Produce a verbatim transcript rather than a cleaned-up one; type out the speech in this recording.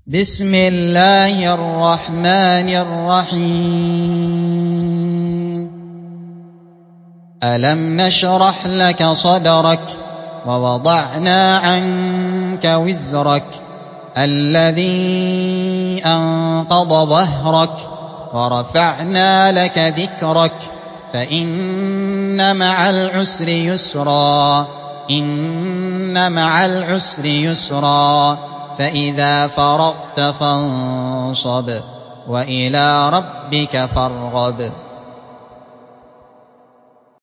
بسم الله الرحمن الرحيم ألم نشرح لك صدرك ووضعنا عنك وزرك الذي أنقض ظهرك ورفعنا لك ذكرك فإن مع العسر يسرا إن مع العسر يسرا فإذا فرغت فانصب وإلى ربك فارغب